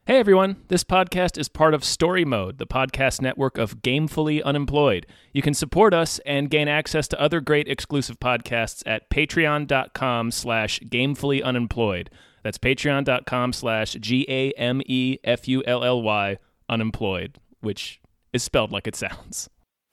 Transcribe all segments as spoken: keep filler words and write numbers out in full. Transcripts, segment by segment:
Hey everyone, this podcast is part of Story Mode, the podcast network of Gamefully Unemployed. You can support us and gain access to other great exclusive podcasts at patreon.com slash gamefully unemployed. That's patreon.com slash G-A-M-E-F-U-L-L-Y unemployed, which is spelled like it sounds.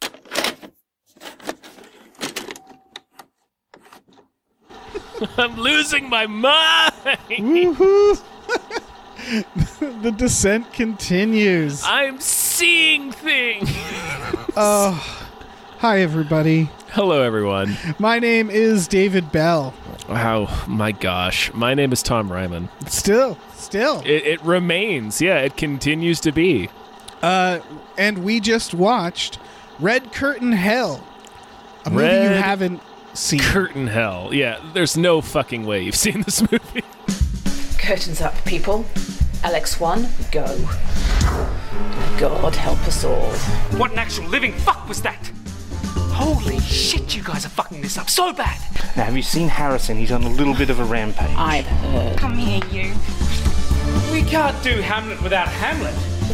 I'm losing my mind! Woohoo! The descent continues. I'm seeing things! Oh, hi everybody. Hello everyone. My name is David Bell. Oh my gosh. My name is Tom Ryman. Still, still. It, it remains. Yeah, it continues to be. Uh, and we just watched Red Curtain Hell, a movie Red you haven't seen. Curtain Hell. Yeah, there's no fucking way you've seen this movie. Curtains up, people. L X one, go. God help us all. What an actual living fuck was that? Holy shit, you guys are fucking this up so bad. Now, have you seen Harrison? He's on a little bit of a rampage. I've heard. Come here, you. We can't do Hamlet without Hamlet.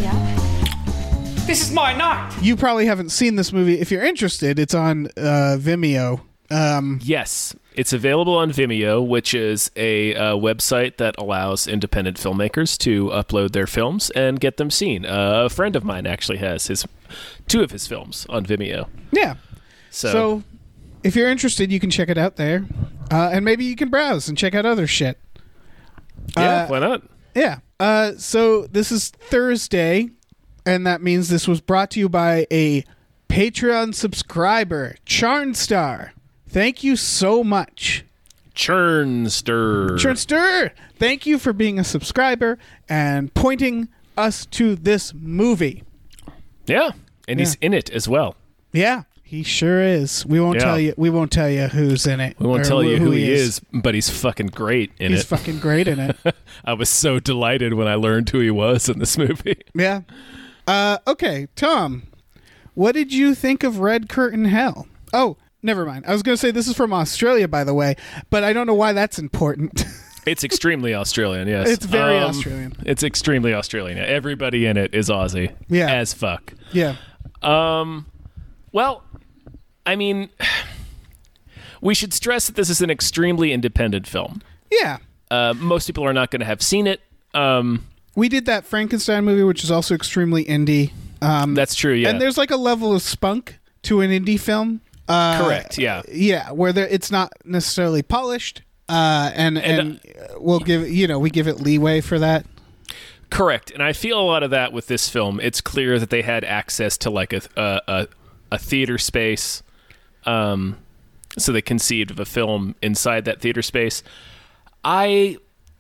Yeah? This is my night. You probably haven't seen this movie. If you're interested, it's on uh, Vimeo. Um, Yes, it's available on Vimeo, which is a uh, website that allows independent filmmakers to upload their films and get them seen. Uh, a friend of mine actually has his two of his films on Vimeo. yeah. So, So, if you're interested, you can check it out there. Uh, and maybe you can browse and check out other shit. yeah, uh, why not? Yeah. Uh, so this is Thursday, and that means this was brought to you by a Patreon subscriber, Charnstar. Thank you so much. Churnster. Charnstar, thank you for being a subscriber and pointing us to this movie. Yeah, and he's Yeah. in it as well. Yeah, he sure is. We won't Yeah. tell you. We won't tell you who's in it. We won't or tell you who he is, but he's fucking great in He's it. fucking great in it. I was so delighted when I learned who he was in this movie. Yeah. Uh, okay, Tom, what did you think of Red Curtain Hell? Oh, never mind. I was going to say this is from Australia, by the way, but I don't know why that's important. It's extremely Australian, yes. It's very Um, Australian. It's extremely Australian. Everybody in it is Aussie. Yeah. As fuck. Yeah. Um, well, I mean, we should stress that this is an extremely independent film. Yeah. Uh, most people are not going to have seen it. Um, We did that Frankenstein movie, which is also extremely indie. Um, that's true, yeah. And there's like a level of spunk to an indie film. Uh, Correct, yeah. Yeah, where there, it's not necessarily polished. Uh, and and, And, uh, we'll give, you know, we give it leeway for that. Correct, and I feel a lot of that with this film. It's clear that they had access to like a a, a, a theater space, um, so they conceived of a film inside that theater space. I,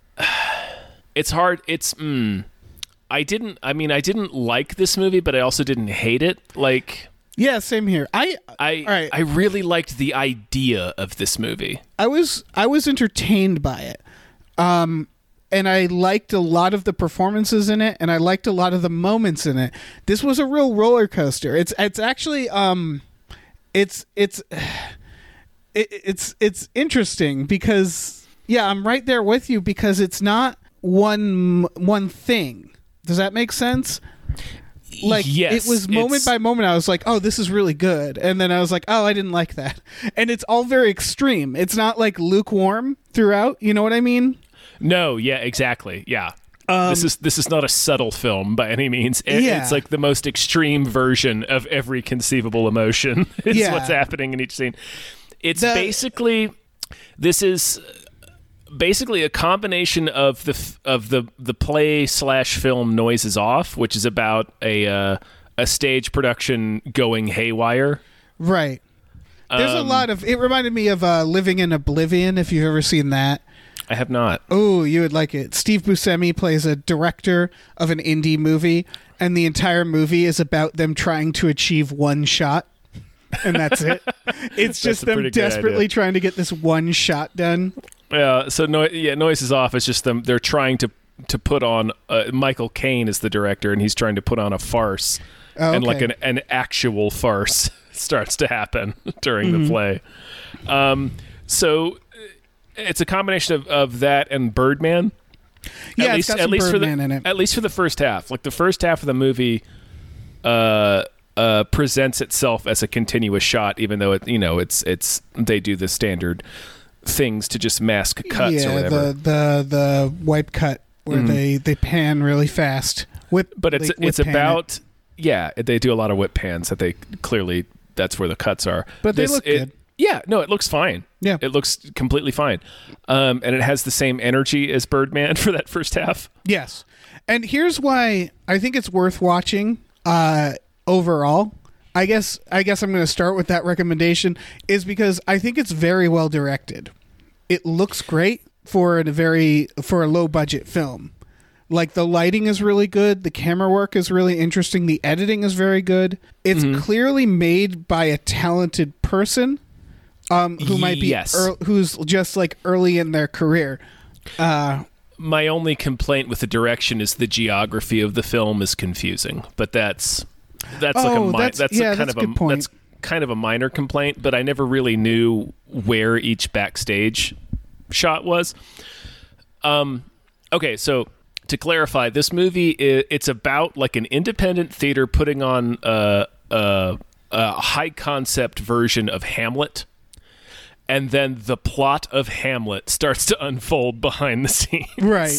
it's hard. It's mm, I didn't. I mean, I didn't like this movie, but I also didn't hate it. Like Yeah, same here. I I, all right. I really liked the idea of this movie. I was I was entertained by it, um, and I liked a lot of the performances in it, and I liked a lot of the moments in it. This was a real roller coaster. It's it's actually um, it's it's it, it's it's interesting because yeah, I'm right there with you because it's not one one thing. Does that make sense? Like Yes, it was moment it's- by moment I was like, oh, this is really good, and then I was like, oh, I didn't like that. And it's all very extreme. It's not like lukewarm throughout, you know what I mean? No, yeah, exactly. Yeah. this is this is not a subtle film by any means. It- Yeah. It's like the most extreme version of every conceivable emotion is Yeah. what's happening in each scene. It's The- basically this is basically a combination of the f- of the the play slash film Noises Off, which is about a uh, a stage production going haywire. Right. There's a Um, lot of it reminded me of uh, Living in Oblivion, if you've ever seen that. I have not. Oh, you would like it. Steve Buscemi plays a director of an indie movie, and the entire movie is about them trying to achieve one shot. And that's it. It's just a them pretty good desperately idea. trying to get this one shot done. Yeah, so no, yeah, Noises Off is just them. They're trying to to put on. Uh, Michael Caine is the director, and he's trying to put on a farce, Oh, and like okay. an an actual farce starts to happen during Mm-hmm. the play. Um, so it's a combination of, of that and Birdman. Yeah, at it's least got at some least for the Birdman in it. at least for the first half. Like the first half of the movie, uh, uh, presents itself as a continuous shot, even though it you know it's it's they do the standard things to just mask cuts yeah, or whatever. the the the wipe cut where Mhm. they they pan really fast. Whip, But it's they whip it's pan it. about yeah they do a lot of whip pans that they clearly that's where the cuts are. But they This- look it- good. Yeah, no, it looks fine. Yeah. It looks completely fine. Um, and it has the same energy as Birdman for that first half. Yes. And here's why I think it's worth watching uh, overall. I guess I guess I'm going to start with that recommendation is because I think it's very well directed. It looks great for a very for a low budget film. Like the lighting is really good, the camera work is really interesting, the editing is very good. It's Mm-hmm. clearly made by a talented person um, who might be Yes. ear- who's just like early in their career. Uh, My only complaint with the direction is the geography of the film is confusing, but that's that's like a Oh, mi- that's- that's, yeah, a kind that's of a good point. that's kind of a minor complaint, but I never really knew where each backstage shot was. Um okay, so to clarify, this movie i it's about like an independent theater putting on a a, a high concept version of Hamlet. And then the plot of Hamlet starts to unfold behind the scenes. right.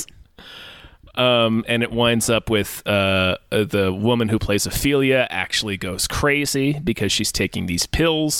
Um, and it winds up with uh, uh, the woman who plays Ophelia actually goes crazy because she's taking these pills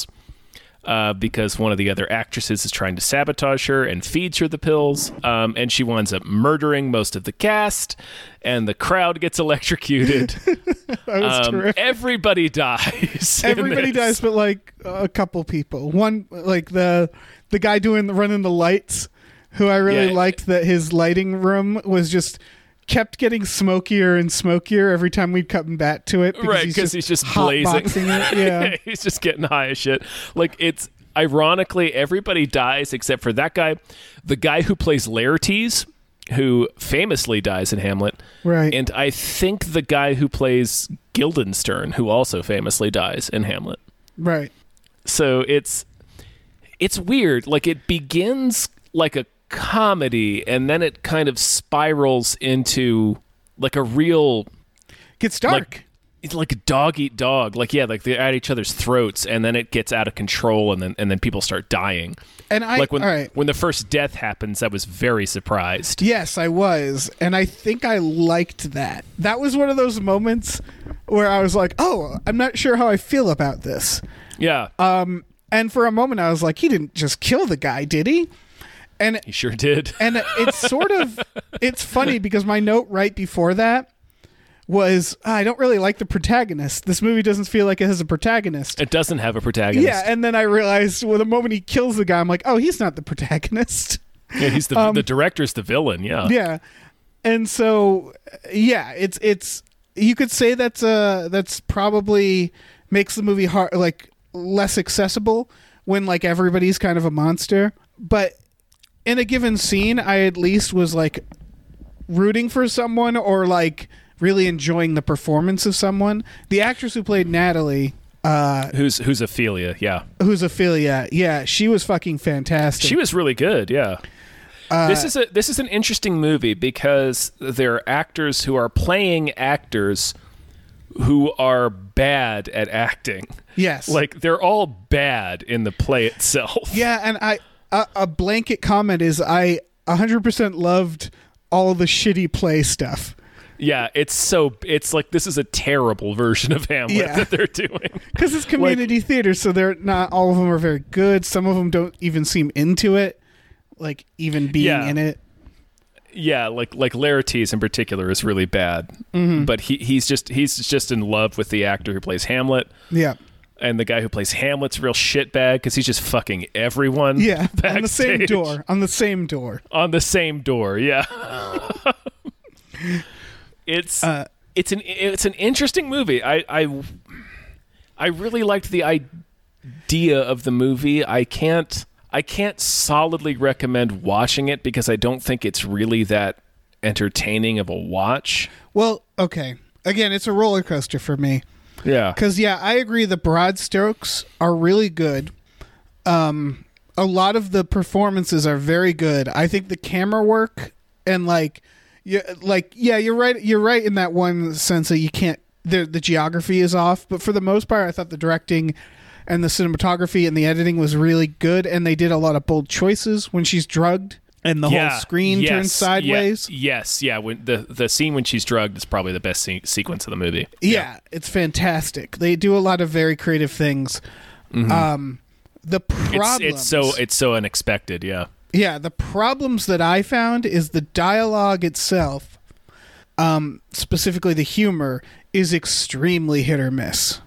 uh, because one of the other actresses is trying to sabotage her and feeds her the pills. Um, and she winds up murdering most of the cast, and the crowd gets electrocuted. That was Um, terrific. everybody dies. in Everybody this. dies, but like a couple people. One, like the the guy doing the running the lights, who I really Yeah. liked. That his lighting room was just kept getting smokier and smokier every time we'd come back to it. Right, because he's just blazing. hotboxing it. Yeah, He's just getting high as shit. Like, it's ironically, everybody dies except for that guy. The guy who plays Laertes, who famously dies in Hamlet. right. And I think the guy who plays Guildenstern, who also famously dies in Hamlet. right. So it's it's weird. Like, it begins like a comedy, and then it kind of spirals into like a real Gets dark. like it's like a dog eat dog. Like, yeah, like they're at each other's throats, and then it gets out of control, and then and then people start dying. and I, Like when all right. when the first death happens, I was very surprised. Yes, I was, and I think I liked that. That was one of those moments where I was like, "Oh, I'm not sure how I feel about this." Yeah, Um, and for a moment, I was like, "He didn't just kill the guy, did he?" And he sure did. and it's sort of it's funny because my note right before that was "Ah, I don't really like the protagonist. This movie doesn't feel like it has a protagonist. It doesn't have a protagonist. Yeah, and then I realized well, the moment he kills the guy, I'm like, oh, he's not the protagonist. Yeah, he's the the director's the villain. Yeah, Yeah, and so yeah, it's it's you could say that's uh that's probably makes the movie hard like less accessible when like everybody's kind of a monster, but in a given scene, I at least was like rooting for someone or like really enjoying the performance of someone. The actress who played Natalie, uh, who's who's Ophelia? Yeah, who's Ophelia, yeah, she was fucking fantastic. she was really good. Yeah. Uh, this is a this is an interesting movie because there are actors who are playing actors who are bad at acting. Yes, Like, they're all bad in the play itself. yeah, and I a, a blanket comment is I one hundred percent loved all the shitty play stuff. Yeah, it's so it's like this is a terrible version of Hamlet Yeah. that they're doing. Because it's community theater, so they're not all of them are very good. Some of them don't even seem into it, like even being Yeah. in it. Yeah, like like Laertes in particular is really bad. Mm-hmm. But he he's just he's just in love with the actor who plays Hamlet, Yeah, and the guy who plays Hamlet's a real shitbag because he's just fucking everyone. yeah, on the same backstage. door, on the same door. On the same door, yeah. it's Uh, it's an it's an interesting movie. I I I really liked the idea of the movie. I can't I can't solidly recommend watching it because I don't think it's really that entertaining of a watch. Well, okay. Again, it's a roller coaster for me. Yeah. Because, yeah, I agree. The broad strokes are really good. Um, a lot of the performances are very good. I think the camera work and, like, Yeah, like yeah, you're right. You're right in that one sense that you can't. The the geography is off, but for the most part, I thought the directing and the cinematography and the editing was really good, and they did a lot of bold choices when she's drugged and the Yeah, whole screen yes, turns sideways. Yeah, yes, yeah. When the the scene when she's drugged is probably the best se- sequence of the movie. Yeah, it's fantastic. They do a lot of very creative things. Um, the It's, problems, it's so it's so unexpected. Yeah. yeah, the problems that I found is the dialogue itself, um, specifically the humor, is extremely hit or miss.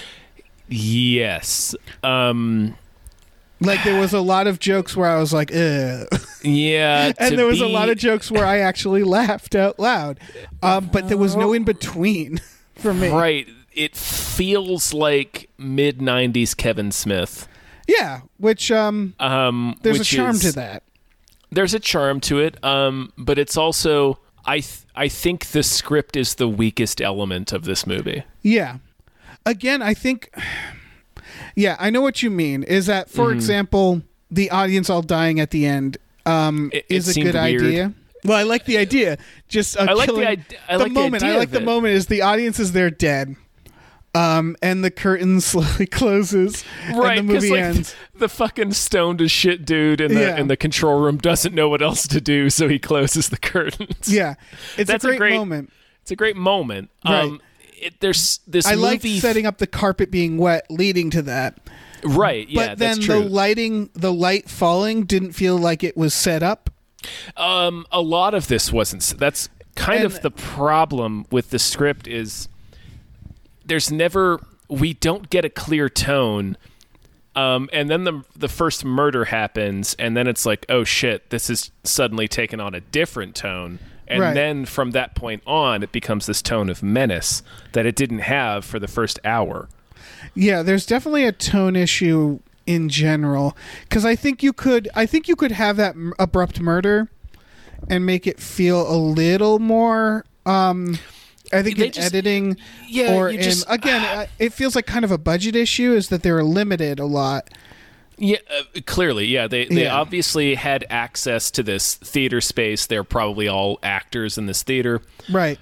Yes. Um. Like there was a lot of jokes where I was like, ugh. Yeah. to And there was a be- lot of jokes where I actually laughed out loud. Um, but there was no in between for me. Right. It feels like mid nineties Kevin Smith. Yeah, which um, Um, there's a which charm is- to that. There's a charm to it. Um, but it's also I th- I think the script is the weakest element of this movie. Yeah. Again, I think. Yeah, I know what you mean. Is that, for example, the audience all dying at the end um, It- it is a seemed good weird. idea. Well, I like the idea. Just uh, I like the killing- id- I like the moment. idea I like of the it. moment is the audience is there dead, um, and the curtain slowly closes, Right, and the 'cause, movie like, ends. the fucking stoned as shit dude in the Yeah. in the control room doesn't know what else to do, so he closes the curtains. Yeah, it's That's a a great, great- moment. It's a great moment. Right. Um, it, there's this I like movie, setting up the carpet being wet, leading to that. right? Yeah, But then that's true. the lighting, the light falling, didn't feel like it was set up. Um, a lot of this wasn't. s- That's kind And- of the problem with the script is there's never we don't get a clear tone. Um, and then the the first murder happens, and then it's like, oh shit, this is suddenly taken on a different tone. And Right. then from that point on, it becomes this tone of menace that it didn't have for the first hour. Yeah, there's definitely a tone issue in general because I think you could, I think you could have that m- abrupt murder and make it feel a little more. Um, I think They in just- editing, yeah, or you in, just- again, uh, it feels like kind of a budget issue. Is that they're limited a lot. Yeah, uh, clearly, yeah. They they Yeah. obviously had access to this theater space. They're probably all actors in this theater, Right.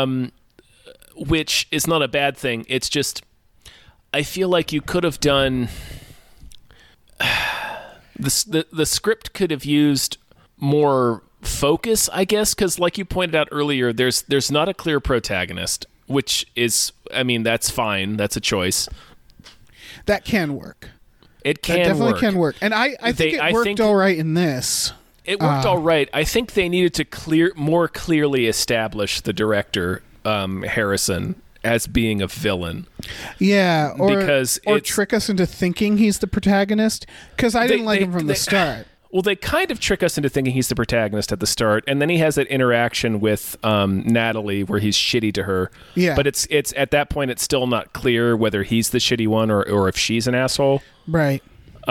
which is not a bad thing. It's just I feel like you could have done the s- the, the script could have used more focus, I guess, because like you pointed out earlier, there's there's not a clear protagonist, which is, I mean, that's fine. That's a choice. That can work. It That can definitely work. can work. And I, I think They- it I worked think- all right in this. It worked Uh, all right. I think they needed to clear more clearly establish the director, um, Harrison, as being a villain. Yeah, or Because or it's- trick us into thinking he's the protagonist because I didn't They- like they- him from they- the start. Well, they kind of trick us into thinking he's the protagonist at the start, and then he has that interaction with um, Natalie where he's shitty to her. Yeah. But it's it's at that point it's still not clear whether he's the shitty one or, or if she's an asshole. Right.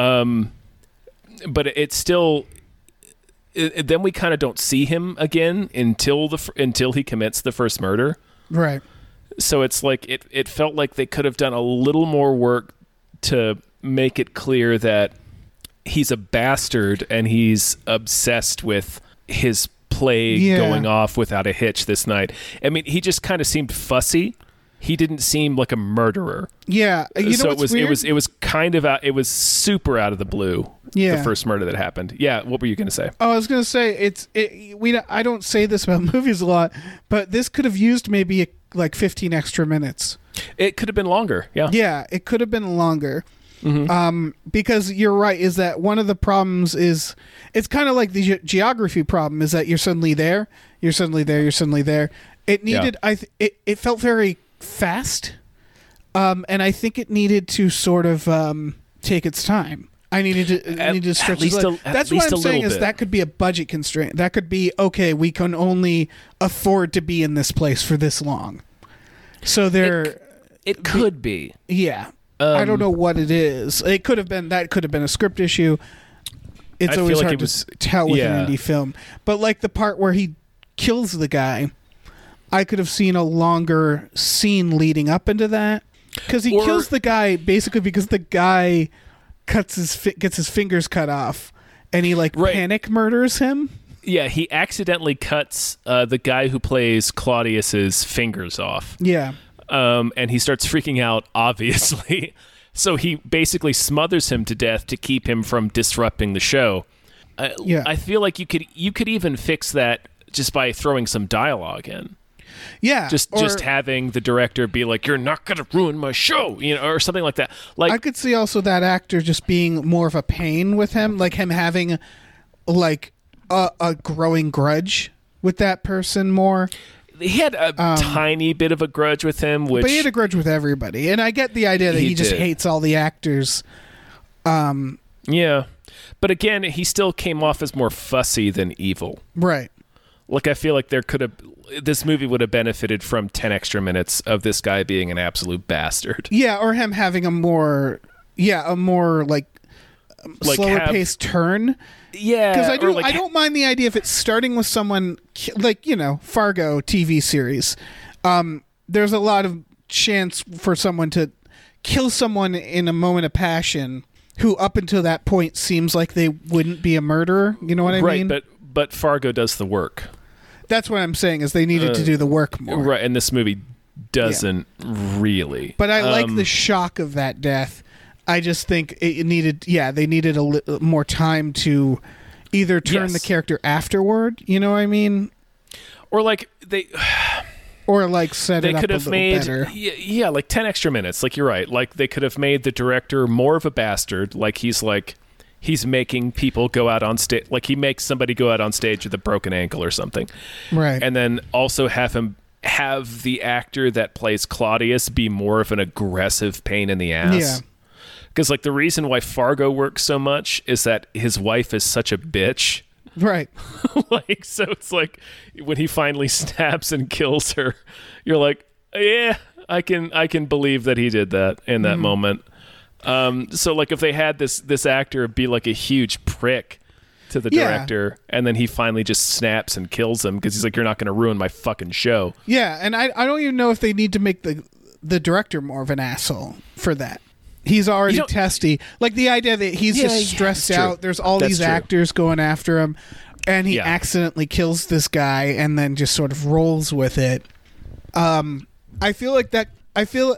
But it's still. It, then we kind of don't see him again until the f- until he commits the first murder. Right. So it's like it, it felt like they could have done a little more work to make it clear that he's a bastard and he's obsessed with his plague Yeah. going off without a hitch this night. I mean, he just kind of seemed fussy. He didn't seem like a murderer. Yeah. You know so it what's was weird? it was it was kind of out, it was super out of the blue. Yeah. The first murder that happened. Yeah, what were you going to say? Oh, I was gonna say it's it, we. I don't say this about movies a lot, but this could have used maybe a, like fifteen extra minutes. It could have been longer. Yeah. Yeah, it could have been longer. Mm-hmm. Um, because you're right. Is that one of the problems? Is it's kind of like the ge- geography problem. Is that you're suddenly there, you're suddenly there, you're suddenly there. It needed. I. Th- it. It felt very fast, um, and I think it needed to sort of um, take its time. I needed to it At- needed to stretch at least it. a- out. at That's least what I'm a saying little is bit. that could be a budget constraint. That could be okay. We can only afford to be in this place for this long. So there, It could be. yeah. I don't Um, know what it is. It could have been that could have been a script issue. It's I feel always like hard it was- to tell with yeah. an indie film. But like the part where he kills the guy, I could have seen a longer scene leading up into that because he Or- kills the guy basically because the guy cuts his fi- gets his fingers cut off and he like Right. panic murders him. Yeah, he accidentally cuts uh, the guy who plays Claudius's fingers off. Yeah. Um, and he starts freaking out, obviously. So he basically smothers him to death to keep him from disrupting the show. Uh, Yeah. I feel like you could you could even fix that just by throwing some dialogue in. Yeah. Just or just having the director be like, "You're not going to ruin my show," you know, or something like that. Like I could see also that actor just being more of a pain with him, like him having like a, a growing grudge with that person more. he had a tiny bit of a grudge with him, which But he had a grudge with everybody, and I get the idea that he, He just did. hates all the actors. Um, yeah. But again, he still came off as more fussy than evil. right. Like, I feel like there could have this movie would have benefited from ten extra minutes of this guy being an absolute bastard. Yeah, or him having a more, yeah, a more like, Like slower have- paced turn. Yeah, Because I or do, like I don't mind the idea if it's starting with someone ki- like you know Fargo T V series. Um, there's a lot of chance for someone to kill someone in a moment of passion, who up until that point seems like they wouldn't be a murderer. You know what I right, mean? but but Fargo does the work. That's what I'm saying is they needed to do the work more. Right, and this movie doesn't really. But I like Um, the shock of that death. I just think it needed, yeah, they needed a li- more time to either turn Yes. the character afterward, you know what I mean, or like they or like set they it up could a have little made better. yeah, yeah, like ten extra minutes. Like you're right. Like they could have made the director more of a bastard. Like he's like he's making people go out on stage. Like he makes somebody go out on stage with a broken ankle or something. Right. And then also have him have the actor that plays Claudius be more of an aggressive pain in the ass. Yeah. Because like the reason why Fargo works so much is that his wife is such a bitch. Right. Like so it's like when he finally stabs and kills her, you're like, yeah, I can I can believe that he did that in that moment. Um, so like if they had this this actor be like a huge prick to the Yeah. director, and then he finally just snaps and kills him because he's like, you're not going to ruin my fucking show. Yeah, and I I don't even know if they need to make the the director more of an asshole for that. He's already You don't- testy. Like the idea that he's Yeah, just yeah, stressed that's true. out. There's all That's these true. actors going after him, and he Yeah. accidentally kills this guy and then just sort of rolls with it. Um, I feel like that. I feel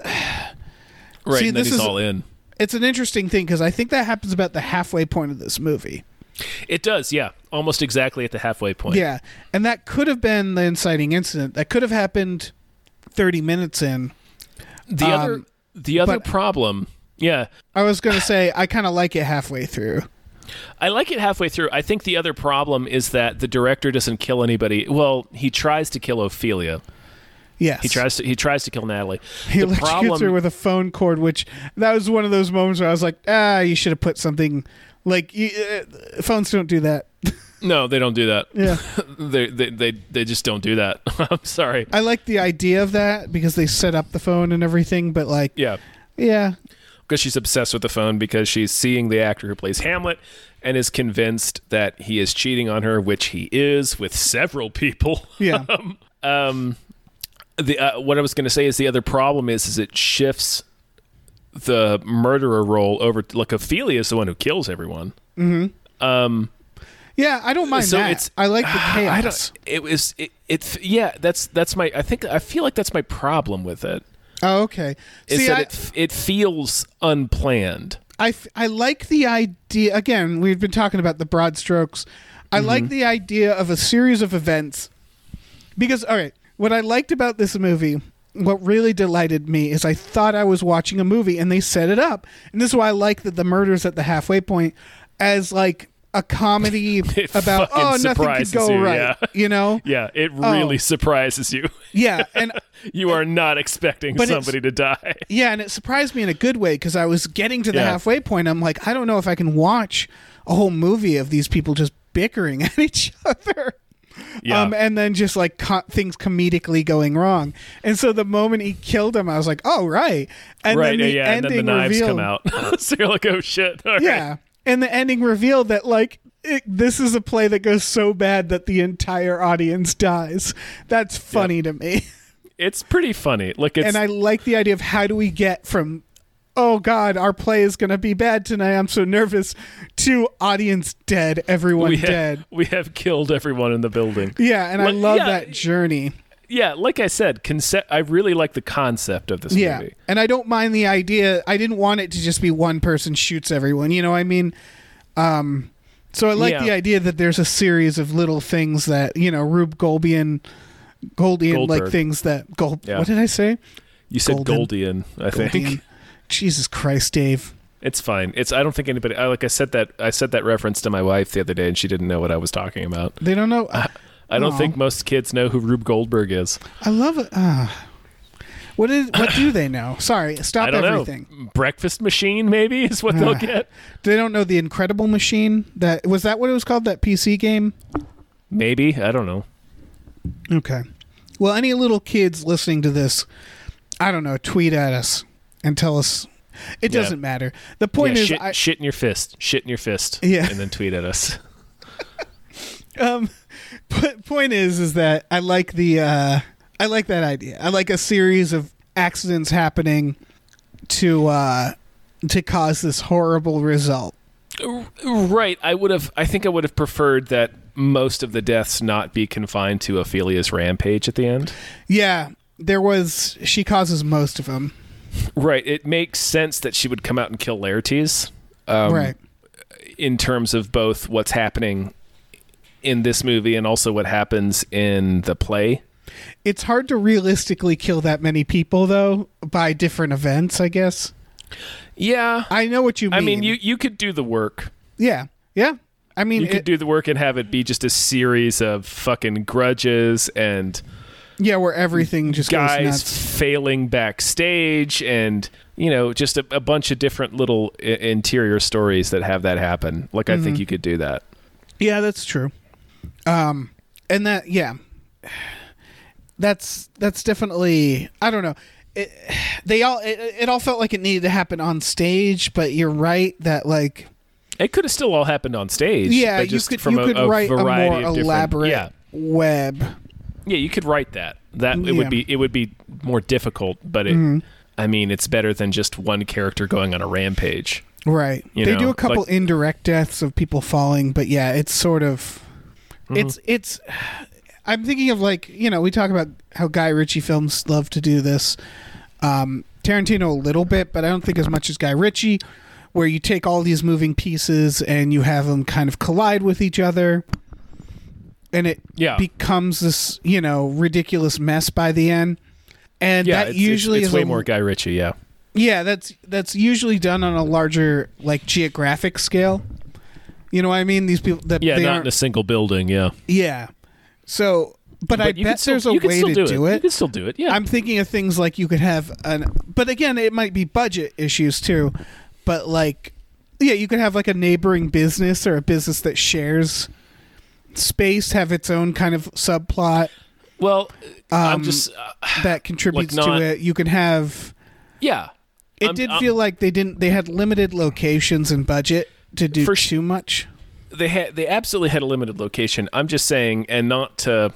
Right, See, and then this he's is- all in. it's an interesting thing because I think that happens about the halfway point of this movie. It does, yeah, almost exactly at the halfway point. Yeah, and that could have been the inciting incident. That could have happened thirty minutes in. The Um, other the other but- problem, yeah, I was going to say I kind of like it halfway through. I like it halfway through. I think the other problem is that the director doesn't kill anybody. Well, he tries to kill Ophelia. Yes, He tries to he tries to kill Natalie. He the electrocutes problem, her with a phone cord, which that was one of those moments where I was like, ah, you should have put something like you, uh, phones don't do that. no, they don't do that. Yeah. they, they they they just don't do that. I'm sorry. I like the idea of that because they set up the phone and everything, but like, Yeah, yeah, because she's obsessed with the phone because she's seeing the actor who plays Hamlet and is convinced that he is cheating on her, which he is with several people. yeah, um, the uh, what I was going to say is the other problem is is it shifts the murderer role over to, like Ophelia is the one who kills everyone. yeah. I don't mind So that. it's- I like the chaos. I don't. It was it, it. Yeah, that's that's my. I think I feel like that's my problem with it. Oh, okay. Is See, that I, it it feels unplanned. I, f- I like the idea. Again, we've been talking about the broad strokes. I like Mm-hmm. the idea of a series of events because, all right, what I liked about this movie, what really delighted me is I thought I was watching a movie and they set it up. And this is why I like that the murder's at the halfway point as like a comedy It about, fucking oh, nothing could surprises go you, right. yeah. You know? Yeah, it really Oh. surprises you. Yeah. And You are not expecting But it's- somebody to die. Yeah, and it surprised me in a good way because I was getting to the Yeah. halfway point. I'm like, I don't know if I can watch a whole movie of these people just bickering at each other. Yeah. Um, and then just like co- things comedically going wrong. And so the moment he killed him, I was like, oh, right. And right, then the yeah, and ending then the knives revealed, come out. So you're like, oh shit. All right. Yeah. And the ending revealed that like it, this is a play that goes so bad that the entire audience dies. That's funny to me. It's pretty funny. Like it's And I like the idea of how do we get from oh God, our play is going to be bad tonight. I'm so nervous. To audience dead, everyone we have, dead. We have killed everyone in the building. Yeah, and I Well, love yeah. that journey. Yeah, like I said, concept. I really like the concept of this Yeah, movie. and I don't mind the idea. I didn't want it to just be one person shoots everyone. You know what I mean? Um, so I like Yeah. the idea that there's a series of little things that, you know, Rube Goldian, Goldian, Goldberg. like things that, Gold, Yeah. what did I say? You said Golden. Goldian, I think. Goldian. Jesus Christ, Dave. It's fine. It's. I don't think anybody. I like. I said that. I said that reference to my wife the other day, and she didn't know what I was talking about. They don't know. I don't Aw. think most kids know who Rube Goldberg is. I love it. Uh, what did? What do they know? Sorry, stop I don't everything. know. Breakfast Machine, maybe, is what they'll Ah. get. They don't know the Incredible Machine. That was that what it was called? That P C game. Maybe. I don't know. Okay. Well, any little kids listening to this, I don't know, tweet at us and tell us. It Yeah. doesn't matter. The point Yeah, is, shit, I, shit in your fist. Shit in your fist. Yeah. And then tweet at us. um, p- point is, is that I like the, uh, I like that idea. I like a series of accidents happening to, uh, to cause this horrible result. Right. I would have. I think I would have preferred that most of the deaths not be confined to Ophelia's rampage at the end. Yeah, there was. She causes most of them. Right. It makes sense that she would come out and kill Laertes. Um, right. In terms of both what's happening in this movie and also what happens in the play. It's hard to realistically kill that many people, though, by different events, I guess. Yeah. I know what you mean. I mean, you, you could do the work. Yeah. Yeah. I mean, You could it- do the work and have it be just a series of fucking grudges and yeah, where everything just goes guys nuts. failing backstage and, you know, just a, a bunch of different little I- interior stories that have that happen. Like, I Mm-hmm. think you could do that. Yeah, that's true. Um, and that, yeah, that's that's definitely. I don't know. It, they all it, it all felt like it needed to happen on stage, but you're right that like It could have still all happened on stage. yeah, but you just could from you a, could a write a variety more of different- elaborate Yeah. web. Yeah, you could write that. That it Yeah. would be it would be more difficult, but it. Mm-hmm. I mean, it's better than just one character going on a rampage. Right. You They know, do a couple like- indirect deaths of people falling, but yeah, it's sort of Mm-hmm. it's it's I'm thinking of like, you know, we talk about how Guy Ritchie films love to do this. Um Tarantino a little bit, but I don't think as much as Guy Ritchie, where you take all these moving pieces and you have them kind of collide with each other. And it Yeah. becomes this, you know, ridiculous mess by the end. And Yeah, that it's, usually it's, it's is way a- more Guy Ritchie. Yeah. yeah, that's that's usually done on a larger like geographic scale. You know what I mean? These people that Yeah, they not aren't, in a single building. Yeah. yeah. So, but, I But you could bet still- there's a you could way still to do do it. it. You could still do it. Yeah. I'm thinking of things like you could have an, but again, it might be budget issues too. But like, yeah, you could have like a neighboring business or a business that shares space, have its own kind of subplot well, I'm um, just. Uh, that contributes Like not- to it. You can have. yeah. It I'm- did I'm- feel like they didn't. They had limited locations and budget to do For sh- too much. They had. They absolutely had a limited location. I'm just saying, and not to,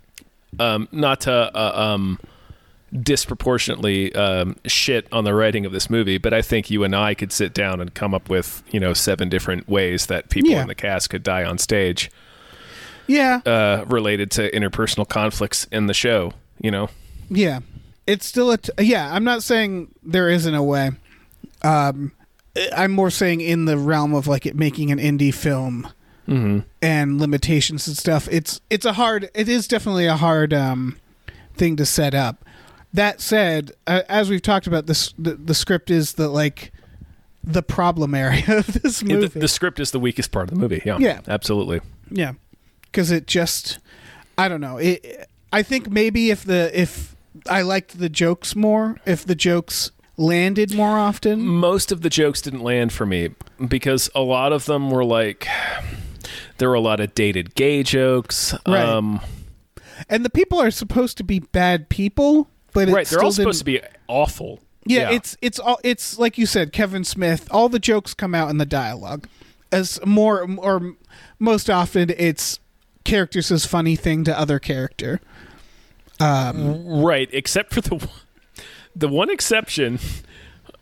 um, not to, uh, um, disproportionately um, shit on the writing of this movie, but I think you and I could sit down and come up with, you know, seven different ways that people Yeah. in the cast could die on stage, Yeah, uh, related to interpersonal conflicts in the show. You know. yeah. It's still a t- yeah. I'm not saying there isn't a way. Um, I'm more saying in the realm of like it making an indie film Mm-hmm. and limitations and stuff. It's it's a hard. It is definitely a hard um, thing to set up. That said, uh, as we've talked about, this the, the script is the like the problem area of this Yeah, movie. the, the script is the weakest part of the movie. Yeah. Yeah. Absolutely. Yeah, because it just, I don't know. It. I think maybe if the if I liked the jokes more, if the jokes landed more often. Most of the jokes didn't land for me because a lot of them were like, there were a lot of dated gay jokes. Right. Um, And the people are supposed to be bad people, but it right. They're still all supposed to didn't- be awful. Yeah, it's it's all it's like you said, Kevin Smith. All the jokes come out in the dialogue. As more or most often, it's character says funny thing to other character. Um, right. Except for the one- the one exception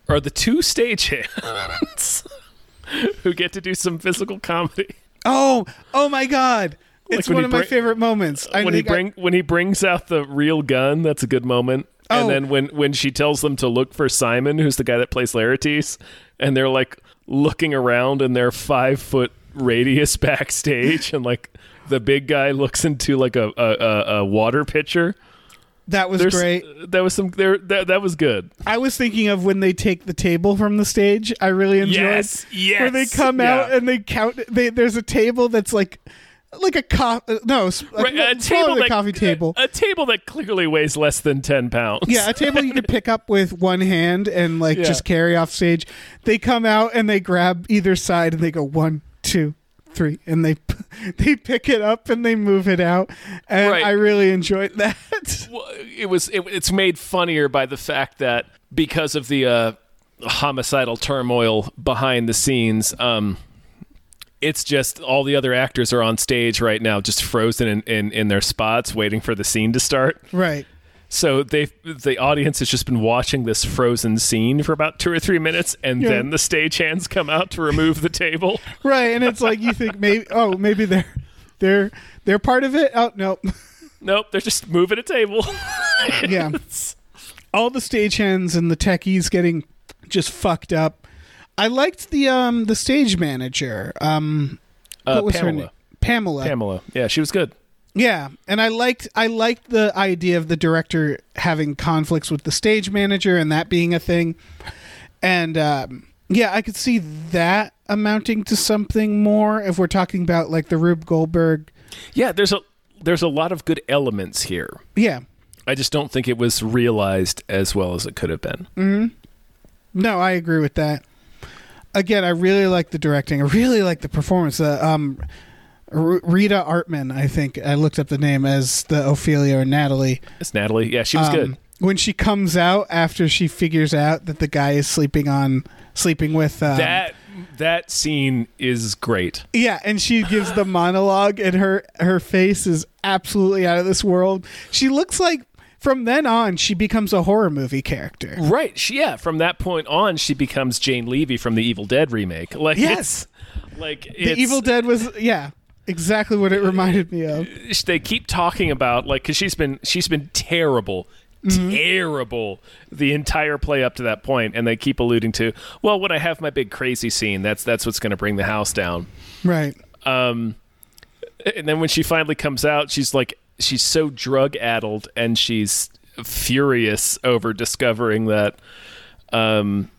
are the two stagehands who get to do some physical comedy. Oh, oh my God. It's Like when one he of my bring- favorite moments. I when he think I- bring when he brings out the real gun, that's a good moment. Oh. And then when when she tells them to look for Simon, who's the guy that plays Laertes, and they're like looking around in their five foot radius backstage, and like the big guy looks into like a a, a, a water pitcher. that was There's, great. That was some there. That, that was good. I was thinking of when they take the table from the stage. I really enjoyed Yes, yes, where they come out yeah. and they count. They, there's a table that's like like a co- uh, no, s- like, Right, a smaller table than a that coffee table. A, a table that clearly weighs less than ten pounds. Yeah, a table you could pick up with one hand and like Yeah. just carry off stage. They come out and they grab either side and they go one, two, three, and they they pick it up and they move it out. And Right. I really enjoyed that. Well, it was it, it's made funnier by the fact that because of the uh, homicidal turmoil behind the scenes, um, it's just all the other actors are on stage right now, just frozen in, in, in their spots, waiting for the scene to start. Right. So they the audience has just been watching this frozen scene for about two or three minutes, and Yeah. then the stagehands come out to remove the table. Right, and it's like you think maybe oh maybe they're they're they're part of it. Oh no. Nope, they're just moving a table. Yeah. All the stagehands and the techies getting just fucked up. I liked the um the stage manager. Um Uh, what was her Pamela. name? Pamela. Pamela, yeah, she was good. Yeah, and I liked I liked the idea of the director having conflicts with the stage manager and that being a thing. And um, yeah, I could see that amounting to something more if we're talking about like the Rube Goldberg. Yeah, there's a there's a lot of good elements here. Yeah. I just don't think it was realized as well as it could have been. No, I agree with that. Again, I really like the directing. I really like the performance. Uh, um, R- Rita Artman, I think I looked up the name as the Ophelia or Natalie. It's Natalie. Yeah, she was Um, good. When she comes out after she figures out that the guy is sleeping on sleeping with um, That that scene is great. yeah, and she gives the monologue, and her her face is absolutely out of this world. She looks like from then on she becomes a horror movie character. Right. She, yeah, from that point on, she becomes Jane Levy from the Evil Dead remake. Like Yes. it's, like The it's, Evil Dead was yeah, exactly what it reminded me of. They keep talking about like because she's been she's been terrible. Terrible the entire play up to that point, and they keep alluding to, well, when I have my big crazy scene, that's that's what's going to bring the house down. Right. Um, and then when she finally comes out, she's like, she's so drug addled, and she's furious over discovering that um,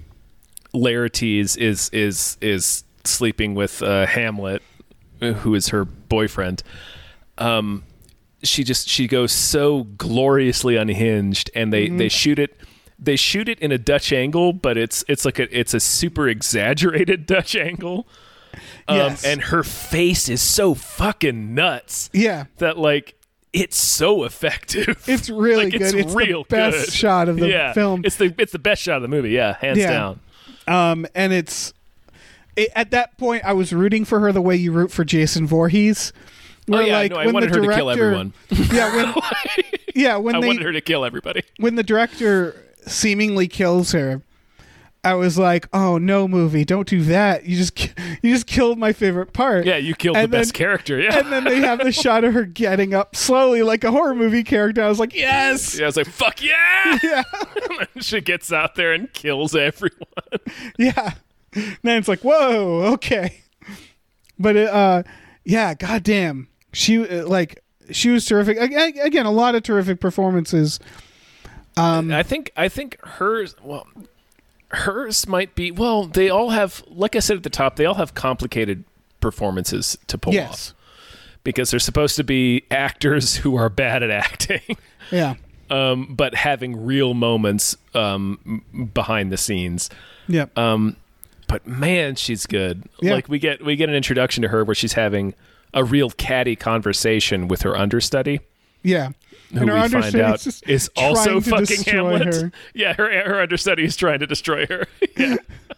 Laertes is is is sleeping with uh, Hamlet, who is her boyfriend. Um, she just she goes so gloriously unhinged, and they, they shoot it. They shoot it in a Dutch angle, but it's it's like a it's a super exaggerated Dutch angle. Um, Yes. And her face is so fucking nuts Yeah. that like it's so effective. It's really Like, good. It's, It's, real the best good. shot of the yeah. film. It's the it's the best shot of the movie. Yeah, hands Yeah. down. Um, and it's it, at that point I was rooting for her the way you root for Jason Voorhees. Oh Where, yeah, like, no, I when wanted the her to kill director- everyone. Yeah, when yeah when I they wanted her to kill everybody. when the director seemingly kills her, I was like, "Oh no, movie! Don't do that! You just ki- you just killed my favorite part." Yeah, you killed And the best then- character. Yeah. And then they have the shot of her getting up slowly like a horror movie character. I was like, "Yes!" Yeah, I was like, "Fuck yeah!" Yeah, And then she gets out there and kills everyone. yeah. Then it's like, "Whoa, okay." But it, uh, yeah, goddamn, she uh, like she was terrific. Ag- Again, a lot of terrific performances. Um, I think I think hers. Well, hers might be. Well, they all have. Like I said at the top, they all have complicated performances to pull Yes. off because they're supposed to be actors who are bad at acting. yeah, Um, but having real moments um, m- behind the scenes. yeah. Um, but man, she's good. Yeah. Like we get we get an introduction to her where she's having a real catty conversation with her understudy, Yeah. who we find out is also trying to fucking destroy Hamlet. her. Yeah, her her understudy is trying to destroy her. yeah,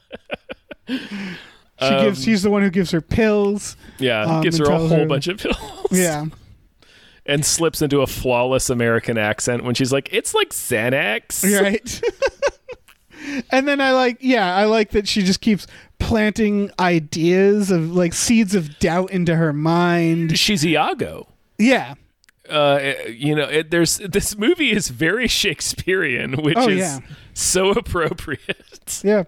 She gives she's the one who gives her pills. yeah, Um, gives and her a tells whole her- bunch of pills. Yeah. and slips into a flawless American accent when she's like, "It's like Xanax." Right. And then I like, yeah, I like that she just keeps planting ideas of like seeds of doubt into her mind. She's Iago. Yeah. Uh, you know, it, there's this movie is very Shakespearean, which Oh, is yeah. so appropriate. Yeah.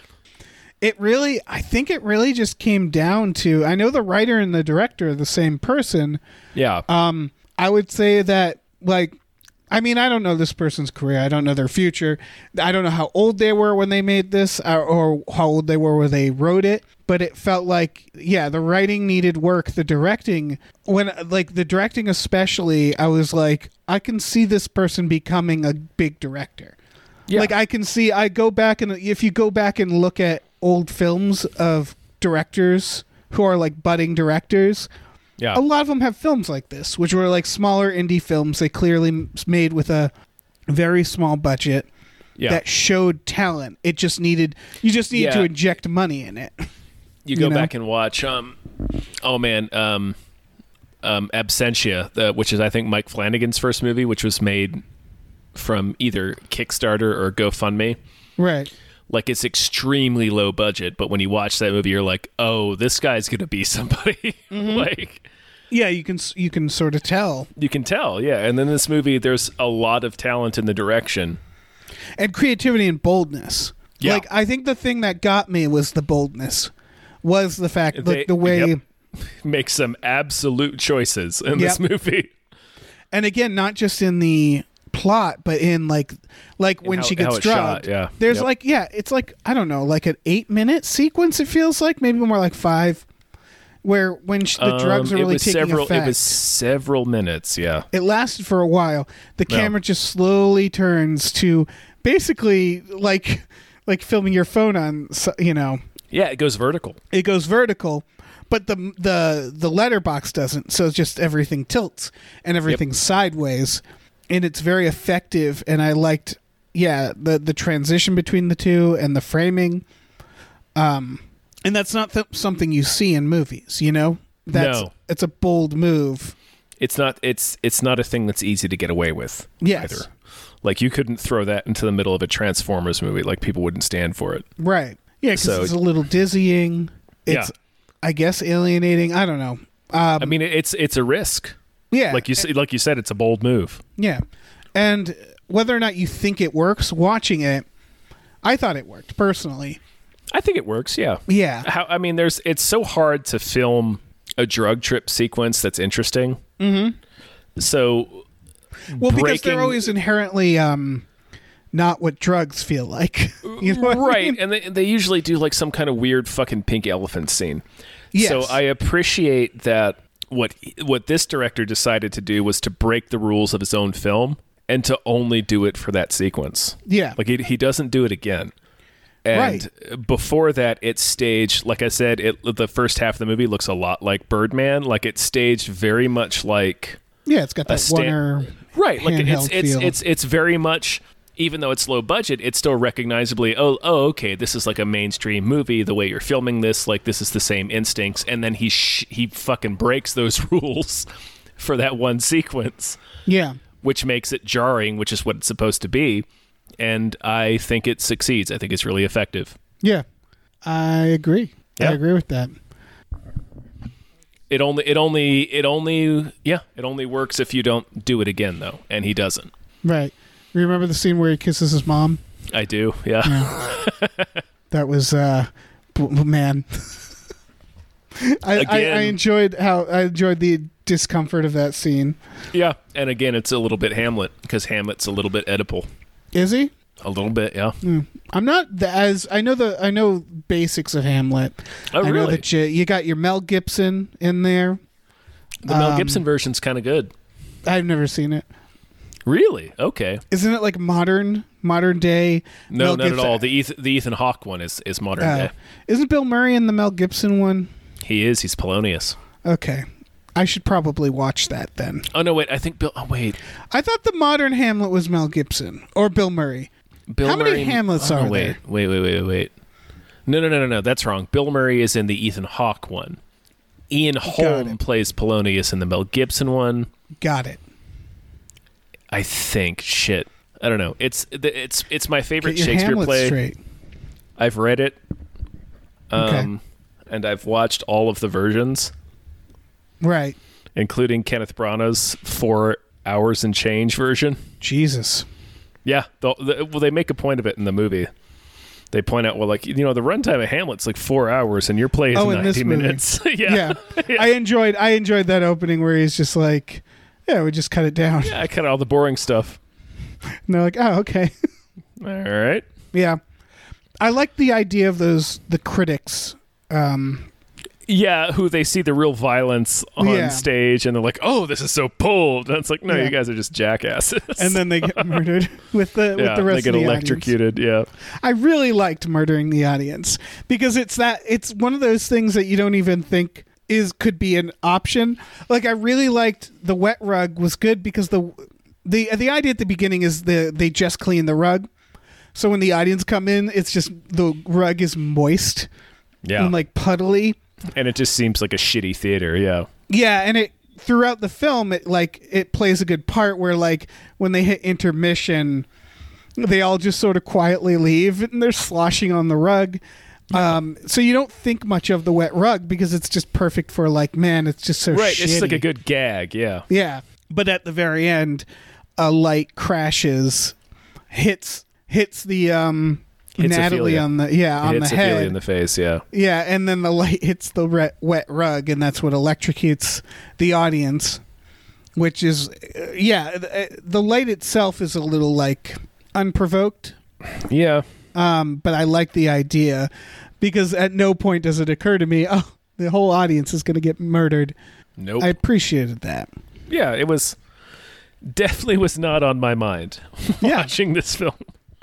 It really, I think it really just came down to, I know the writer and the director are the same person. Yeah. Um, I would say that, like, I mean, I don't know this person's career. I don't know their future. I don't know how old they were when they made this or, or how old they were when they wrote it. But it felt like, yeah, the writing needed work. The directing, when, like, the directing especially, I was like, I can see this person becoming a big director. Yeah. Like, I can see, I go back and, if you go back and look at old films of directors who are, like, budding directors, yeah. a lot of them have films like this, which were like smaller indie films. They clearly m- made with a very small budget Yeah. that showed talent. It just needed, you just needed to Yeah. inject money in it. You go you know? back and watch. Um, oh man, um, um, Absentia, the, which is I think Mike Flanagan's first movie, which was made from either Kickstarter or GoFundMe. Right. Like, it's extremely low budget, but when you watch that movie, you're like, oh, this guy's gonna be somebody. Like, Yeah, you can s- you can sort of tell. you can tell, yeah. And then this movie, there's a lot of talent in the direction. And creativity and boldness. Yeah. Like, I think the thing that got me was the boldness. Was the fact, They- like, the way... yep. Make some absolute choices in this Yep. movie. And again, not just in the plot, but in like like when how- she how gets it's shot, drugged. yeah. There's Yep. like yeah, it's like I don't know, like an eight minute sequence. It feels like maybe more like five, where when sh- the drugs Um, are it really was taking several, effect. It was several minutes, yeah. It lasted for a while. The Yeah. camera just slowly turns to basically like like filming your phone on, so- you know, Yeah, it goes vertical. it goes vertical. But the the the letterbox doesn't, so it's just everything tilts and everything's sideways, and it's very effective. And I liked, yeah, the the transition between the two and the framing. Um, and that's not th- something you see in movies, you know. That's, No. it's a bold move. It's not it's it's not a thing that's easy to get away with Yes. either. Like, you couldn't throw that into the middle of a Transformers movie. Like, people wouldn't stand for it. Right? Yeah, because So- it's a little dizzying. It's, Yeah. I guess, alienating. I don't know. Um, I mean, it's it's a risk. yeah, Like you s- like you said, it's a bold move. Yeah. And whether or not you think it works, watching it, I thought it worked personally. I think it works. Yeah. Yeah. How I mean, there's it's so hard to film a drug trip sequence that's interesting. Mm-hmm. So, Well, because they're breaking- always inherently um, not what drugs feel like. You know what I right, mean? and they they usually do like some kind of weird fucking pink elephant scene. Yes. So I appreciate that what what this director decided to do was to break the rules of his own film and to only do it for that sequence. Yeah. Like he he doesn't do it again. And before that, it's staged, like I said, it the first half of the movie looks a lot like Birdman. Like, it's staged very much like Yeah, it's got a that sta- one right. Like it's handheld it's feel. it's it's very much, even though it's low budget, it's still recognizably, oh oh okay, this is like a mainstream movie. The way you're filming this, like, this is the same instincts. And then he sh- he fucking breaks those rules for that one sequence, Yeah. which makes it jarring, which is what it's supposed to be. And I think it succeeds. I think it's really effective. Yeah. I agree. Yeah. I agree with that. It only, it only, it only, yeah, it only works if you don't do it again, though. And he doesn't. Right. Remember the scene where he kisses his mom? I do, yeah. That was, uh, b- man. I, I, Again. I enjoyed how I enjoyed the discomfort of that scene. Yeah. And again, it's a little bit Hamlet, because Hamlet's a little bit Oedipal. Is he? A little bit, yeah. I'm not the, as I know the I know basics of Hamlet. Oh, I know really? that you, you got your Mel Gibson in there. The Mel Um, Gibson version's kind of good. I've never seen it. Really? Okay. Isn't it like modern modern day? No, Mel not Gibson- at all. The Ethan, the Ethan Hawke one is, is modern Uh, day. isn't Bill Murray in the Mel Gibson one? He is. He's Polonius. Okay. I should probably watch that then. Oh, no, wait. I think Bill... Oh, wait. I thought the modern Hamlet was Mel Gibson or Bill Murray. Bill How many Murray- Hamlets oh, are wait, there? Wait, wait, wait, wait, wait. No, no, no, no, no. That's wrong. Bill Murray is in the Ethan Hawke one. Ian Holm it. plays Polonius in the Mel Gibson one. Got it. I think. Shit. I don't know. It's it's it's my favorite Get your Shakespeare Hamlet play. straight. I've read it, um, Okay. and I've watched all of the versions, Right. including Kenneth Branagh's four hours and change version. Jesus. Yeah, the, the, well, they make a point of it in the movie. They point out, well, like, you know, the runtime of Hamlet's like four hours, and your play is Oh, in this ninety movie. minutes. yeah. Yeah. I enjoyed I enjoyed that opening where he's just like, yeah, we just cut it down. Yeah, I cut all the boring stuff. And they're like, oh, okay. All right. Yeah. I like the idea of those the critics. Um, Yeah, who they see the real violence on Yeah. stage, and they're like, "Oh, this is so pulled." And it's like, no, Yeah. you guys are just jackasses. and then they get murdered with the yeah, with the rest they get of the electrocuted. audience. Yeah, I really liked murdering the audience because it's that it's one of those things that you don't even think is could be an option. Like I really liked the wet rug was good because the the the idea at the beginning is the they just clean the rug. So when the audience come in, it's just the rug is moist yeah, and like puddly. and it just seems like a shitty theater. Yeah, Yeah, and it throughout the film it like it plays a good part where like when they hit intermission they all just sort of quietly leave and they're sloshing on the rug. Um, so you don't think much of the wet rug because it's just perfect for like, man, it's just so right. shitty. It's like a good gag. Yeah, Yeah. But at the very end, a light crashes, hits hits the um Hits Natalie Ophelia. on the yeah, it on hits the Ophelia head. in the face. Yeah, Yeah, and then the light hits the re- wet rug, and that's what electrocutes the audience. Which is, uh, yeah, the, the light itself is a little like unprovoked, yeah. um, but I like the idea because at no point does it occur to me, oh, the whole audience is going to get murdered. Nope. I appreciated that. yeah, it was definitely was not on my mind Yeah. watching this film.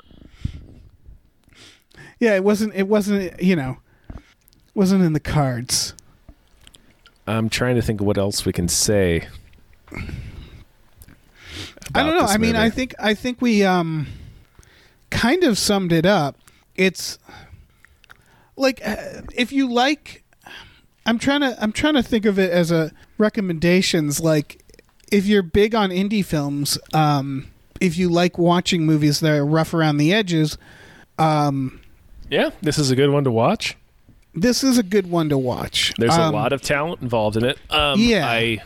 Yeah, it wasn't. It wasn't. You know, wasn't in the cards. I'm trying to think of what else we can say. I about don't know. this I mean, movie. I think I think we um kind of summed it up. It's like uh, if you like, I'm trying to I'm trying to think of it as a recommendations. Like if you're big on indie films, um, if you like watching movies that are rough around the edges, um, yeah, this is a good one to watch. this is a good one to watch. There's Um, a lot of talent involved in it. Um, yeah. I,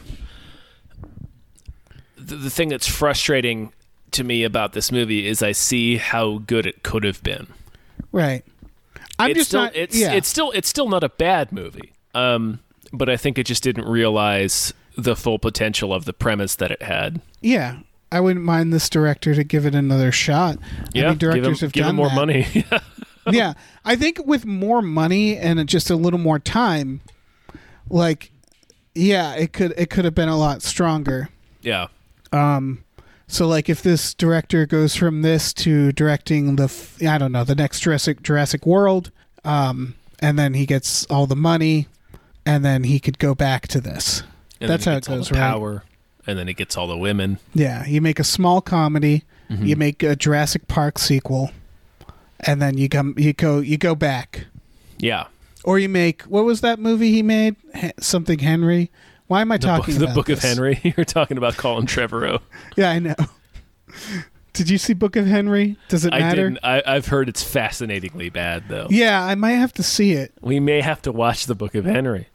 the, the thing that's frustrating to me about this movie is I see how good it could have been. Right. I'm it's just still, not. It's yeah. it's still it's still not a bad movie. Um, but I think it just didn't realize the full potential of the premise that it had. Yeah, I wouldn't mind this director to give it another shot. Yeah, I mean, directors give him, have give done him more that. money. Yeah, I think with more money and just a little more time, like, yeah, it could it could have been a lot stronger. yeah. Um, so like if this director goes from this to directing the f- I don't know the next Jurassic Jurassic World, um, and then he gets all the money, and then he could go back to this. And That's then how it it gets all goes, the right? power, and then it gets all the women. Yeah, you make a small comedy, Mm-hmm. you make a Jurassic Park sequel, and then you come you go you go back. Yeah. Or you make what was that movie he made? H- something Henry. Why am I The, talking book, the about Book of this? Henry. You're talking about Colin Trevorrow. Yeah, I know. Did you see Book of Henry? Does it I matter? didn't. I, I've heard it's fascinatingly bad, though. Yeah, I might have to see it. We may have to watch the Book of Henry.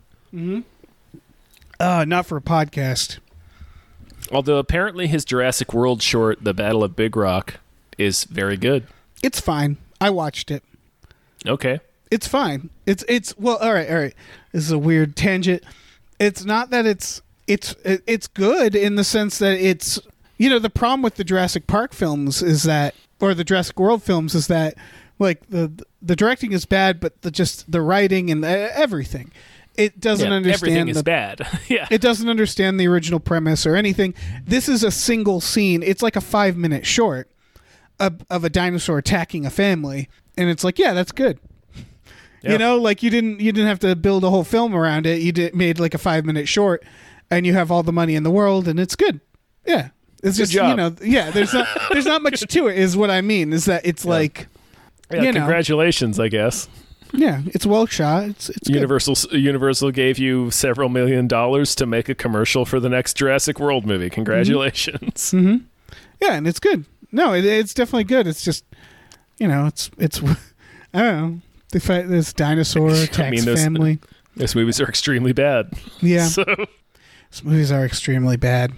Uh, not for a podcast. Although apparently his Jurassic World short, The Battle of Big Rock, is very good. It's fine. I watched it. Okay. It's fine. It's it's well, all right, all right. This is a weird tangent. It's not that it's it's it- it's good in the sense that it's you know the problem with the Jurassic Park films is that or the Jurassic World films is that like the the directing is bad, but the just the writing and the, everything. It doesn't Yeah, understand everything the, is bad. Yeah. It doesn't understand the original premise or anything. This is a single scene. It's like a five minute short of, of a dinosaur attacking a family, and it's like, yeah, that's good. Yeah. You know, like you didn't you didn't have to build a whole film around it. You did made like a five minute short, and you have all the money in the world, and it's good. Yeah, it's just job. you know, yeah. There's not there's not much to it. Is what I mean. Is that it's like, Yeah, you know. congratulations, I guess. yeah, it's well shot. It's it's good. Universal Universal gave you several million dollars to make a commercial for the next Jurassic World movie. Congratulations. Yeah, and it's good. no, it, it's definitely good. It's just, you know, it's it's I don't know. They fight this dinosaur tax I mean, those, family. Those movies are extremely bad. Yeah, So these movies are extremely bad.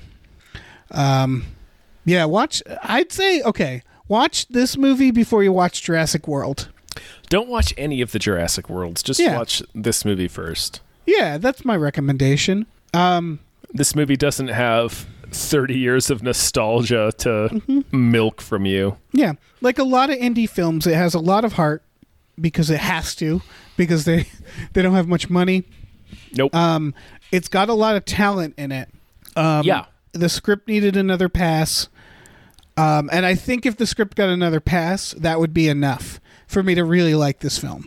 Um, yeah, watch. I'd say okay, watch this movie before you watch Jurassic World. don't watch any of the Jurassic Worlds. Just Yeah. watch this movie first. Yeah, that's my recommendation. Um, This movie doesn't have thirty years of nostalgia to Mm-hmm. milk from you. yeah, like a lot of indie films, it has a lot of heart because it has to because they they don't have much money. Nope. Um, it's got a lot of talent in it. Um, Yeah. the script needed another pass, um, and I think if the script got another pass, that would be enough for me to really like this film.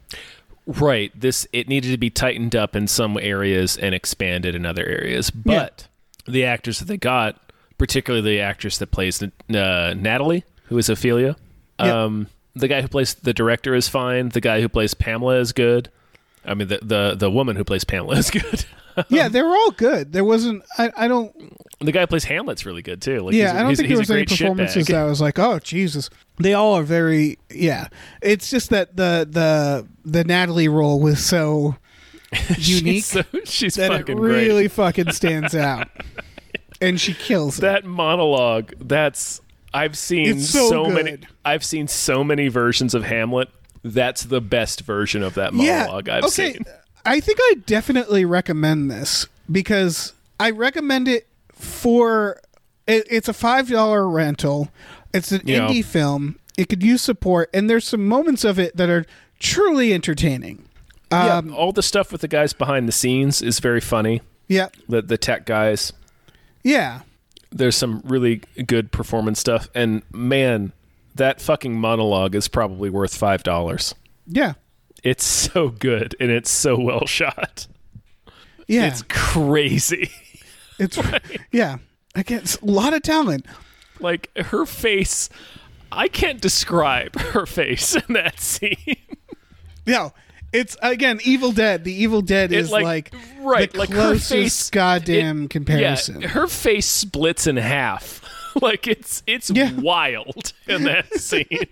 Right. This it needed to be tightened up in some areas and expanded in other areas. But the actors that they got, particularly the actress that plays uh, Natalie, who is Ophelia, Yeah. um, the guy who plays the director is fine. The guy who plays Pamela is good. I mean, the the, the woman who plays Pamela is good. Yeah, they were all good. There wasn't. I, I don't. The guy who plays Hamlet's really good too. Like, Yeah, he's a- I don't he's- think he's there a was any great performances shitbag. that I was like, oh Jesus. They all are very. Yeah, it's just that the the the Natalie role was so unique She's, so, she's that it fucking really great. fucking stands out, and she kills it. That monologue. That's I've seen It's so so, many. good. I've seen so many versions of Hamlet. That's the best version of that monologue I've okay. seen. I think I definitely recommend this because I recommend it for. It, it's a five dollar rental. It's an Yeah. indie film. It could use support, and there's some moments of it that are truly entertaining. Um, yeah, all the stuff with the guys behind the scenes is very funny. yeah, The the tech guys. yeah. There's some really good performance stuff, and man, that fucking monologue is probably worth five dollars. Yeah. It's so good, and it's so well shot. Yeah. It's crazy. It's yeah. Again, it's a lot of talent. Like her face, I can't describe her face in that scene. No, it's again Evil Dead. The Evil Dead It, is like, right, the like her closest face, goddamn it- comparison. Yeah, her face splits in half. Like it's it's Yeah. wild in that scene.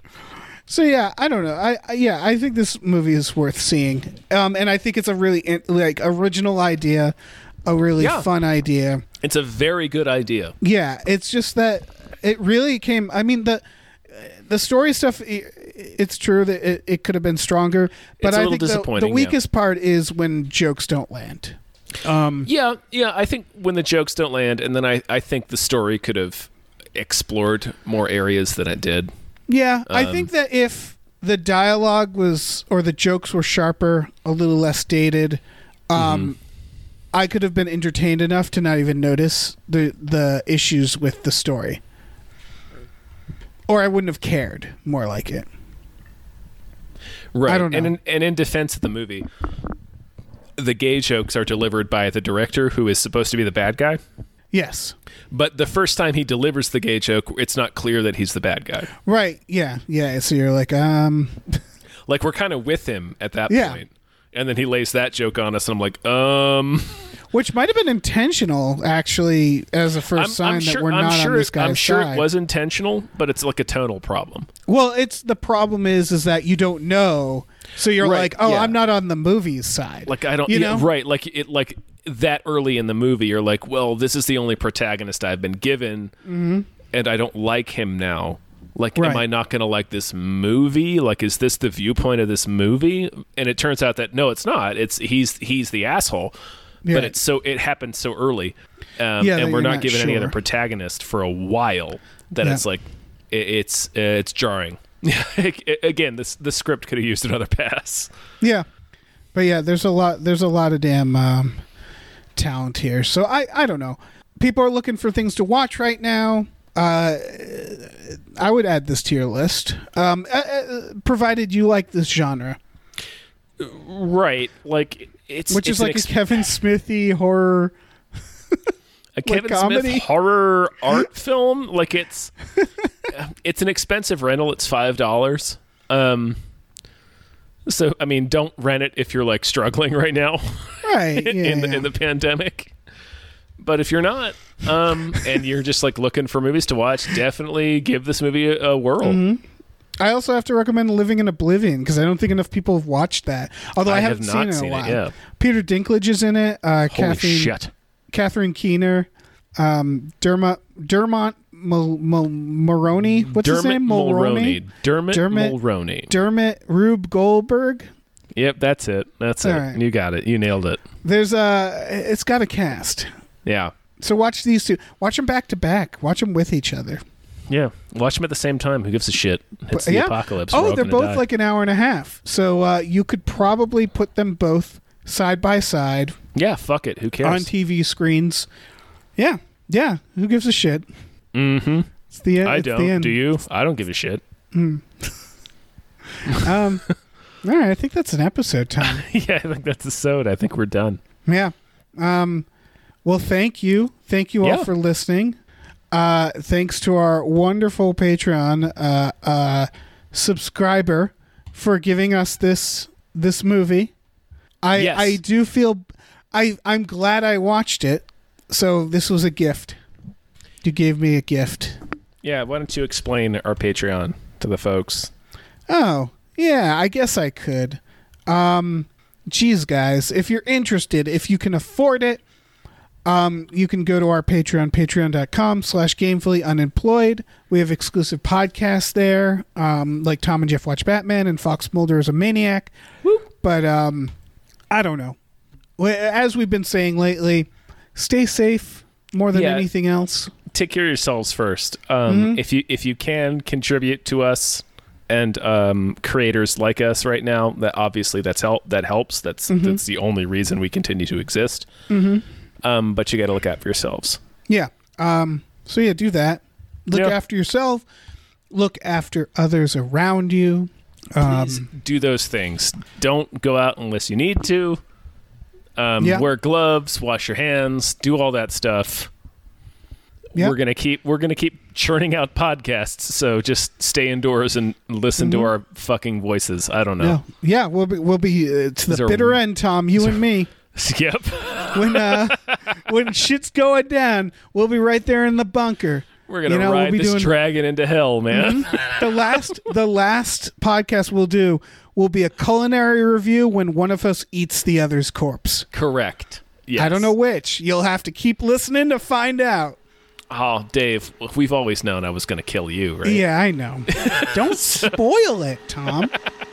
So yeah, I don't know. I, I yeah, I think this movie is worth seeing. Um, and I think it's a really in- like original idea, a really Yeah. fun idea. It's a very good idea. Yeah, it's just that it really came. I mean the the story stuff. i- It's true that it, it could have been stronger, but It's a I little think the, the disappointing, yeah. weakest part is when jokes don't land. Um, Yeah, yeah. I think when the jokes don't land, and then I, I think the story could have explored more areas than it did. Yeah, I Um, think that if the dialogue was or the jokes were sharper, a little less dated, um, Mm-hmm. I could have been entertained enough to not even notice the the issues with the story, or I wouldn't have cared. More like it. Right. I don't know. And in, and in defense of the movie, the gay jokes are delivered by the director, who is supposed to be the bad guy. Yes. But the first time he delivers the gay joke, it's not clear that he's the bad guy. Right. Yeah. Yeah. So you're like, um, Like, we're kind of with him at that Yeah. point. And then he lays that joke on us, and I'm like, um... which might have been intentional, actually, as a 1st I'm, sign I'm sure, that we're I'm not sure on this it- guy's I'm sure side. it was intentional, but it's like a tonal problem. Well, it's the problem is is that you don't know, so you're Right, like, oh, yeah. I'm not on the movie's side. Like, I don't... you yeah, know, right, like, it, like that early in the movie, you're like, well, this is the only protagonist I've been given, and I don't like him now. Like, Right. am I not going to like this movie? Like, is this the viewpoint of this movie? And it turns out that, no, it's not. It's he's he's the asshole. Yeah. But it's so it happened so early, um, Yeah, that and we're you're not not given any other sure. protagonist for a while. That Yeah. it's like it, it's uh, it's jarring. Again, this the script could have used another pass. Yeah, but yeah, there's a lot. There's a lot of damn um, talent here. So I, I don't know. People are looking for things to watch right now. Uh, I would add this to your list, um, uh, uh, provided you like this genre, Right, like it's which it's is an like ex- a Kevin Smithy horror. a Kevin comedy? Smith horror art film. Like it's it's an expensive rental. It's five dollars. Um, so I mean, don't rent it if you're like struggling right now Right. in, Yeah, in the yeah. in the pandemic. But if you're not, um, and you're just like looking for movies to watch, definitely give this movie a, a whirl. Mm-hmm. I also have to recommend Living in Oblivion because I don't think enough people have watched that. Although I, I haven't have not seen it in seen a while. it, yeah. Peter Dinklage is in it. Uh, Holy Catherine, shit. Catherine Keener, um, Dermot Dermot Mul- Mul- Mulroney. What's his Dermot name? Mulroney. Dermot, Dermot Mulroney. Dermot Rube Goldberg. Yep, that's it. That's All it. right. You got it. You nailed it. There's a. It's got a cast. Yeah. So watch these two. Watch them back to back. Watch them with each other. Yeah. Watch them at the same time. Who gives a shit? It's the Yeah. apocalypse. We're Oh, all they're gonna both die. like an hour and a half. So uh, you could probably put them both side by side Yeah, fuck it. Who cares? on T V screens. Yeah, yeah. Who gives a shit? Mm-hmm. It's the end. I it's don't. The end. Do you? I don't give a shit. Um. All right. I think that's an episode, Tom. Yeah, I think that's the soda. I think we're done. Yeah. Um. Well, thank you. Thank you all Yeah. for listening. Uh, thanks to our wonderful Patreon uh, uh, subscriber for giving us this this movie. I Yes. I do feel I I'm glad I watched it. So this was a gift. You gave me a gift. Yeah, why don't you explain our Patreon to the folks? Oh, yeah, I guess I could. Um, geez, guys, if you're interested, if you can afford it, um, you can go to our Patreon, patreon.com slash gamefully unemployed. We have exclusive podcasts there, um, like Tom and Jeff Watch Batman and Fox Mulder is a Maniac. Woo. But um, I don't know. Well, as we've been saying lately, stay safe more than Yeah. anything else. Take care of yourselves first. Um, Mm-hmm. If you if you can contribute to us and um, creators like us right now, that obviously that's help that helps. That's Mm-hmm. that's the only reason we continue to exist. Mm-hmm. Um, but you got to look out for yourselves. Yeah. Um, so yeah, do that. Look Yeah. after yourself. Look after others around you. Um, Please do those things. Don't go out unless you need to. Um, Yeah. Wear gloves. Wash your hands. Do all that stuff. Yeah. We're gonna keep we're gonna keep churning out podcasts. So just stay indoors and listen to our fucking voices. I don't know. yeah, yeah, we'll be we'll be uh, to These the are- bitter end, Tom. You and me. Yep. When uh, when shit's going down, we'll be right there in the bunker. We're gonna You know, we'll ride be this doing- dragon into hell, man. The last the last podcast we'll do will be a culinary review when one of us eats the other's corpse. Correct. Yes. I don't know which. You'll have to keep listening to find out. Oh, Dave, we've always known I was going to kill you, right? Yeah, I know. Don't spoil it, Tom.